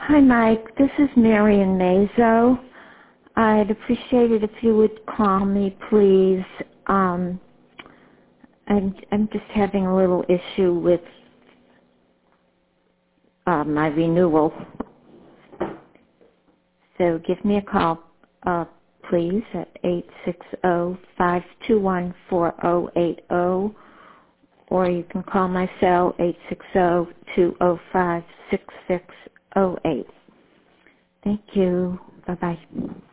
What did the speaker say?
Hi, Mike. This is Marian Mazo. I'd appreciate it if you would call me, please. I'm just having a little issue with my renewal. So give me a call, please, at 860-521-4080, or you can call my cell, 860-205-6608. Thank you. Bye-bye.